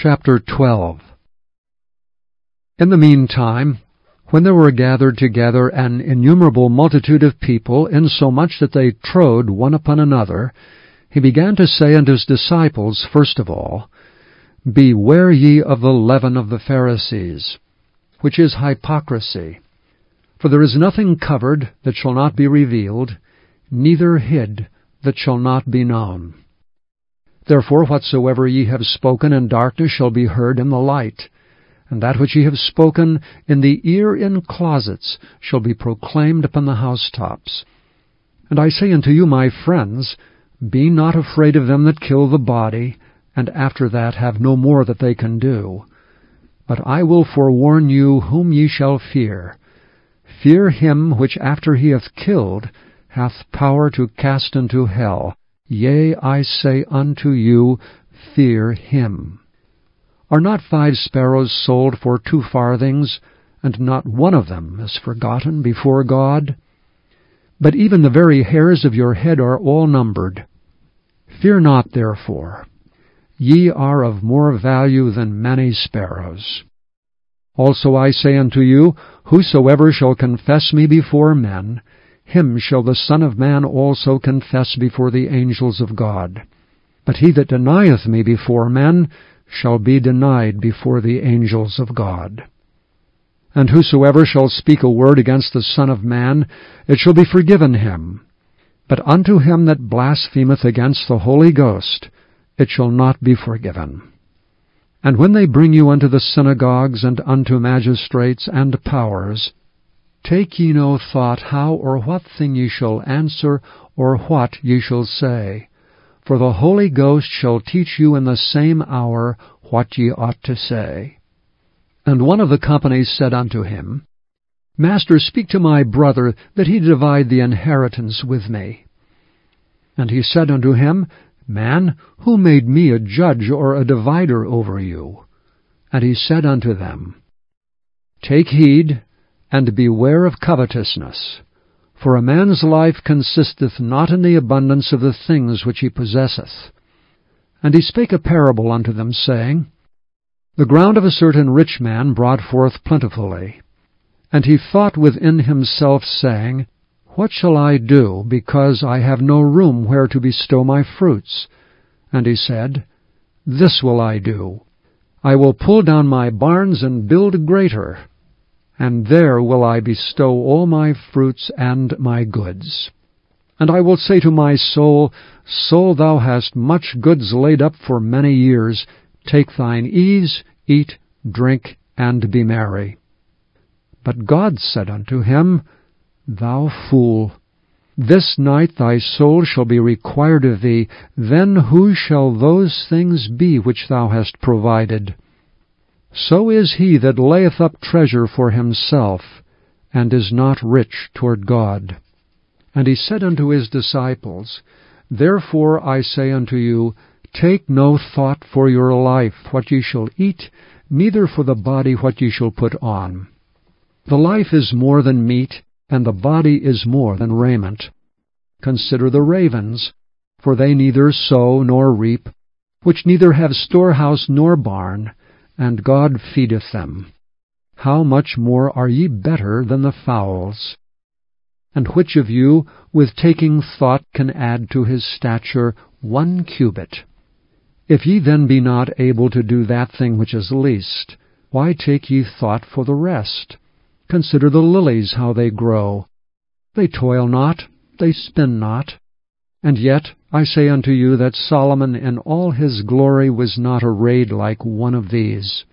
Chapter 12. In the meantime, when there were gathered together an innumerable multitude of people, insomuch that they trode one upon another, he began to say unto his disciples, first of all, Beware ye of the leaven of the Pharisees, which is hypocrisy. For there is nothing covered that shall not be revealed, neither hid that shall not be known. Therefore whatsoever ye have spoken in darkness shall be heard in the light, and that which ye have spoken in the ear in closets shall be proclaimed upon the housetops. And I say unto you, my friends, be not afraid of them that kill the body, and after that have no more that they can do. But I will forewarn you whom ye shall fear. Fear him which after he hath killed hath power to cast into hell. Yea, I say unto you, fear him. Are not 5 sparrows sold for 2 farthings, and not one of them is forgotten before God? But even the very hairs of your head are all numbered. Fear not, therefore. Ye are of more value than many sparrows. Also I say unto you, whosoever shall confess me before men, him shall the Son of Man also confess before the angels of God. But he that denieth me before men shall be denied before the angels of God. And whosoever shall speak a word against the Son of Man, it shall be forgiven him. But unto him that blasphemeth against the Holy Ghost, it shall not be forgiven. And when they bring you unto the synagogues and unto magistrates and powers, take ye no thought how or what thing ye shall answer, or what ye shall say. For the Holy Ghost shall teach you in the same hour what ye ought to say. And one of the company said unto him, Master, speak to my brother, that he divide the inheritance with me. And he said unto him, Man, who made me a judge or a divider over you? And he said unto them, Take heed, and beware of covetousness. For a man's life consisteth not in the abundance of the things which he possesseth. And he spake a parable unto them, saying, The ground of a certain rich man brought forth plentifully. And he thought within himself, saying, What shall I do, because I have no room where to bestow my fruits? And he said, This will I do. I will pull down my barns and build greater, and there will I bestow all my fruits and my goods. And I will say to my soul, Soul, thou hast much goods laid up for many years. Take thine ease, eat, drink, and be merry. But God said unto him, Thou fool, this night thy soul shall be required of thee. Then whose shall those things be which thou hast provided? So is he that layeth up treasure for himself, and is not rich toward God. And he said unto his disciples, Therefore I say unto you, take no thought for your life, what ye shall eat, neither for the body what ye shall put on. The life is more than meat, and the body is more than raiment. Consider the ravens, for they neither sow nor reap, which neither have storehouse nor barn, and God feedeth them. How much more are ye better than the fowls? And which of you, with taking thought, can add to his stature 1 cubit? If ye then be not able to do that thing which is least, why take ye thought for the rest? Consider the lilies, how they grow. They toil not, they spin not. And yet I say unto you that Solomon in all his glory was not arrayed like one of these.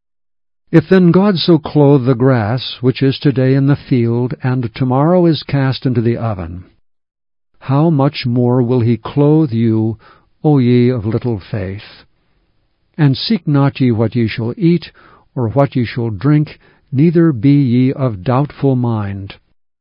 If then God so clothe the grass, which is today in the field, and tomorrow is cast into the oven, how much more will he clothe you, O ye of little faith? And seek not ye what ye shall eat, or what ye shall drink, neither be ye of doubtful mind.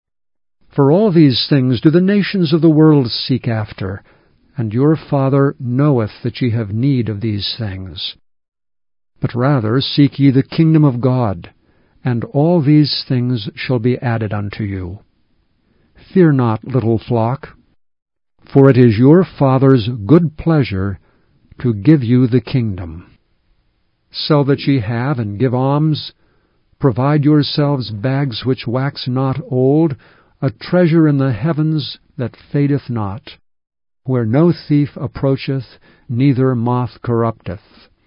For all these things do the nations of the world seek after, and your Father knoweth that ye have need of these things. But rather seek ye the kingdom of God, and all these things shall be added unto you. Fear not, little flock, for it is your Father's good pleasure to give you the kingdom. Sell that ye have, and give alms. Provide yourselves bags which wax not old, a treasure in the heavens that fadeth not, where no thief approacheth, neither moth corrupteth.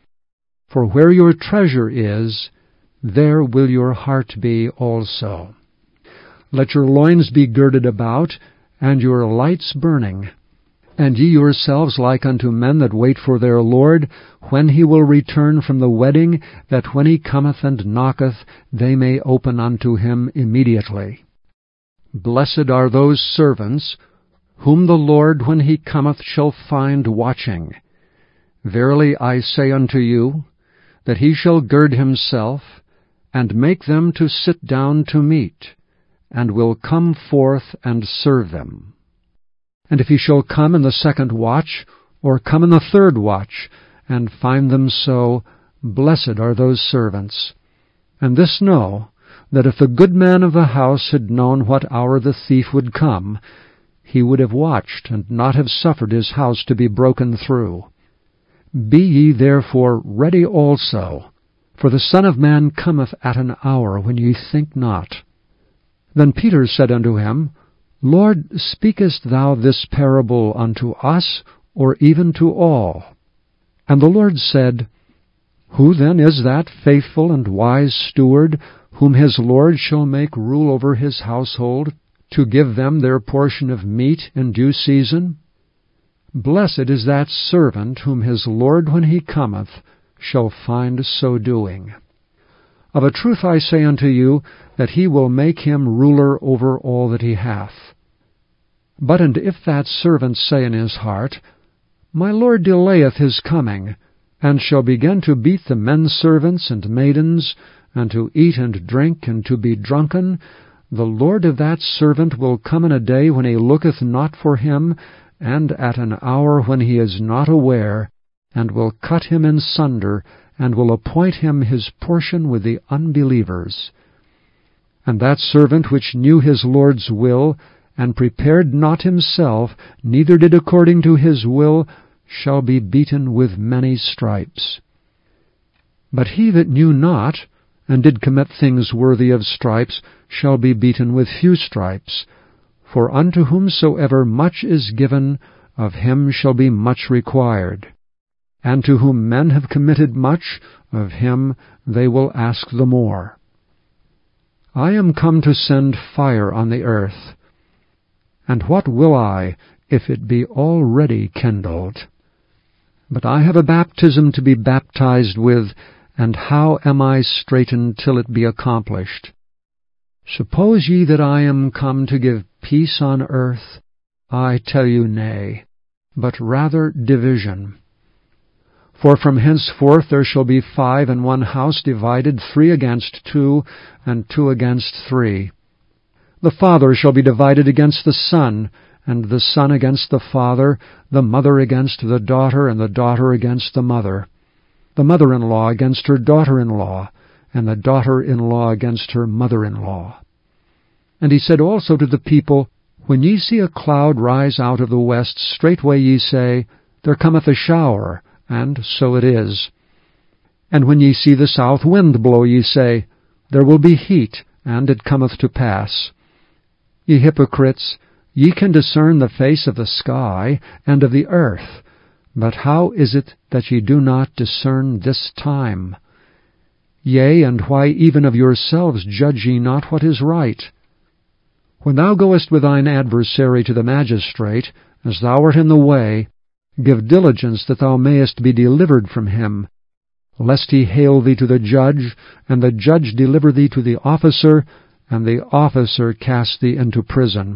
For where your treasure is, there will your heart be also. Let your loins be girded about, and your lights burning. And ye yourselves like unto men that wait for their Lord, when he will return from the wedding, that when he cometh and knocketh, they may open unto him immediately. Blessed are those servants, whom the Lord when he cometh shall find watching. Verily I say unto you, that he shall gird himself, and make them to sit down to meat, and will come forth and serve them. And if he shall come in the second watch, or come in the third watch, and find them so, blessed are those servants. And this know, that if the good man of the house had known what hour the thief would come, he would have watched, and not have suffered his house to be broken through. Be ye therefore ready also, for the Son of Man cometh at an hour when ye think not. Then Peter said unto him, Lord, speakest thou this parable unto us, or even to all? And the Lord said, Who then is that faithful and wise steward, whom his Lord shall make rule over his household, to give them their portion of meat in due season? Blessed is that servant whom his Lord when he cometh shall find so doing. Of a truth I say unto you, that he will make him ruler over all that he hath. But and if that servant say in his heart, My Lord delayeth his coming, and shall begin to beat the men servants and maidens, and to eat and drink, and to be drunken, the Lord of that servant will come in a day when he looketh not for him, and at an hour when he is not aware, and will cut him in sunder, and will appoint him his portion with the unbelievers. And that servant which knew his Lord's will, and prepared not himself, neither did according to his will, shall be beaten with many stripes. But he that knew not, and did commit things worthy of stripes, shall be beaten with few stripes. For unto whomsoever much is given, of him shall be much required. And to whom men have committed much, of him they will ask the more. I am come to send fire on the earth. And what will I, if it be already kindled? But I have a baptism to be baptized with, and how am I straitened till it be accomplished? Suppose ye that I am come to give peace on earth? I tell you nay, but rather division. For from henceforth there shall be 5 in one house divided, 3 against 2, and 2 against 3. The father shall be divided against the son, and the son against the father, the mother against the daughter, and the daughter against the mother, the mother-in-law against her daughter-in-law, and the daughter-in-law against her mother-in-law. And he said also to the people, When ye see a cloud rise out of the west, straightway ye say, There cometh a shower, and so it is. And when ye see the south wind blow, ye say, There will be heat, and it cometh to pass. Ye hypocrites, ye can discern the face of the sky and of the earth, but how is it that ye do not discern this time? Yea, and why even of yourselves judge ye not what is right? When thou goest with thine adversary to the magistrate, as thou art in the way, give diligence that thou mayest be delivered from him, lest he hale thee to the judge, and the judge deliver thee to the officer, and the officer cast thee into prison.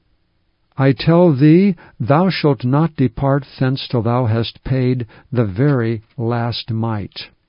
I tell thee, thou shalt not depart thence till thou hast paid the very last mite.